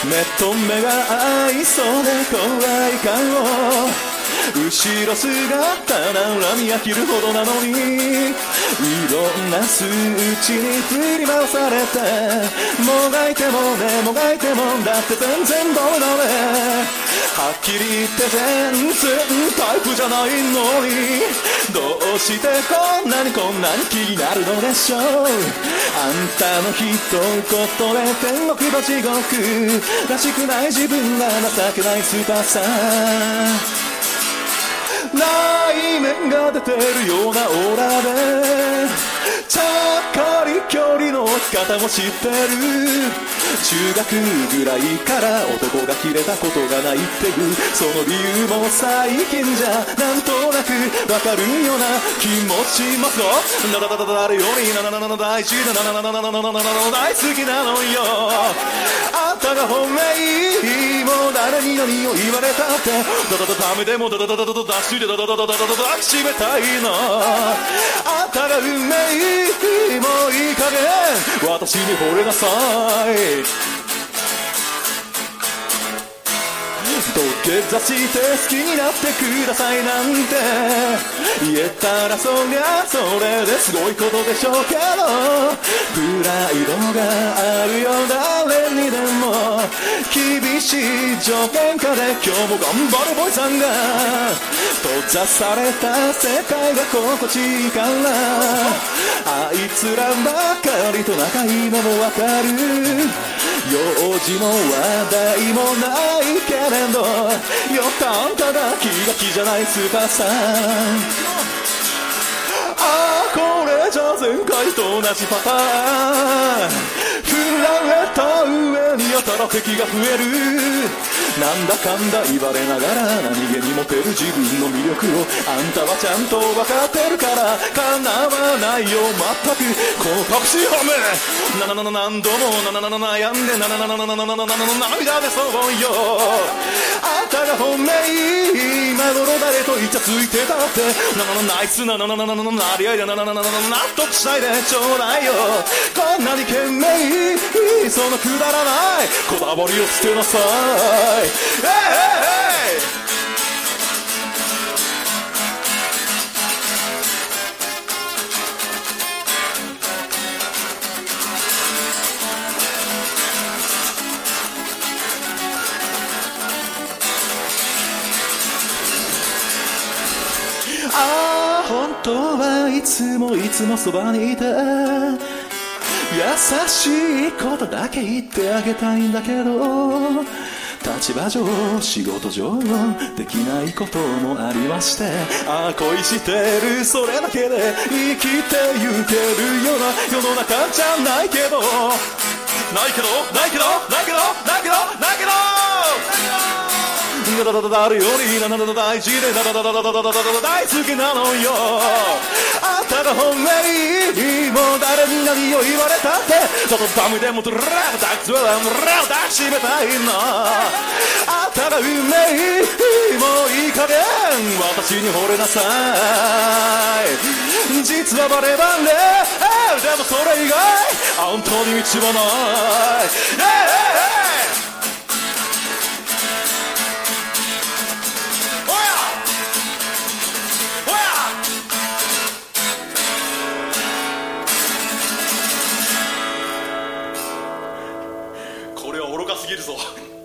目と目が合いそうで怖い顔、後ろ姿な恨み飽きるほどなのに、いろんな数値に振り回されて、もがいてもねもがいてもだって全然ボロね、はっきり言って全然タイプじゃないのに、どうしてこんなに気になるのでしょう。あんたの一言で天国と地獄、らしくない自分が情けないスーパースター、内面が出てるようなオーラで、ちゃっかり距離の置き方も知ってる。中学ぐらいから男が切れたことがないっていう、その理由も最近じゃなんとなくわかるような気もしますよ。誰より大事だ大好きなのよ。あんたが本命、もう誰に何を言われたってダメでも出して抱きしめたいの。あんたが運命、もういい加減私に惚れなさい。土下座して好きになってくださいなんて言えたらそりゃそれですごいことでしょうけど、プライドがあるよ誰にでも、厳しい条件下で今日も頑張るボーイさんが、閉ざされた世界が心地いいから、あいつらばかりと仲いいのもわかる。用事も話題もないけれど、よくあんたが気が気じゃないスーパースター。ああこれじゃ前回と同じパターン、振られた上にやたら敵が増える。なんだかんだ言われながら何気に持てる自分の魅力をあんたはちゃんと分かってるから叶わないよ全くこの隠し褒め。何度も悩んで涙でそうよ。あんたが本命、今頃誰とイチャついてたってナイスなり合いで納得しないでちょうだいよ。こんなに懸命そのくだらないこだわりを捨てなさい。ああ本当はいつもそばにいて優しいことだけ言ってあげたいんだけど、立場上仕事上できないこともありまして、ああ恋してるそれだけで生きてゆけるような世の中じゃないけど誰より大事で大好きなのよ。あんたが本命、もう誰に何を言われたってダメでも抱きしめたいの。あんたが運命、もういい加減私に惚れなさい。実はバレバレでもそれ以外本当に道はない。これは愚かすぎるぞ。